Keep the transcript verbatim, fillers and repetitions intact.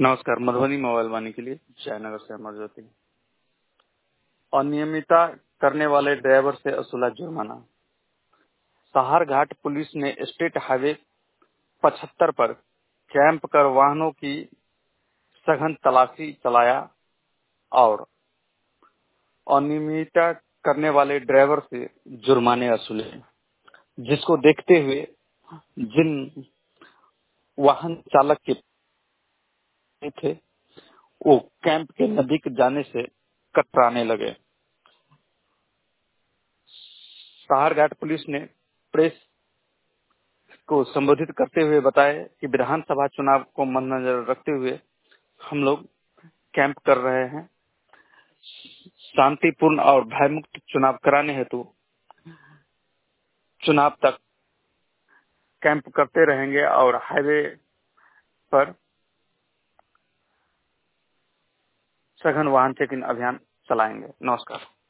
नमस्कार। मधुबनी मोबाइल वाणी के लिए जयनगर से अमर ज्योति। अनियमितता करने वाले ड्राइवर से वसूला जुर्माना। सहारघाट पुलिस ने स्टेट हाईवे पचहत्तर पर कैंप कर वाहनों की सघन तलाशी चलाया और अनियमितता करने वाले ड्राइवर से जुर्माने वसूले, जिसको देखते हुए जिन वाहन चालक के थे वो कैंप के नजदीक जाने से कतराने लगे। सहारघाट पुलिस ने प्रेस को संबोधित करते हुए बताया कि विधानसभा चुनाव को मद्देनजर रखते हुए हम लोग कैंप कर रहे हैं। शांतिपूर्ण और भयमुक्त चुनाव कराने हेतु चुनाव तक कैंप करते रहेंगे और हाईवे पर सघन वाहन चेकिंग अभियान चलाएंगे। नमस्कार।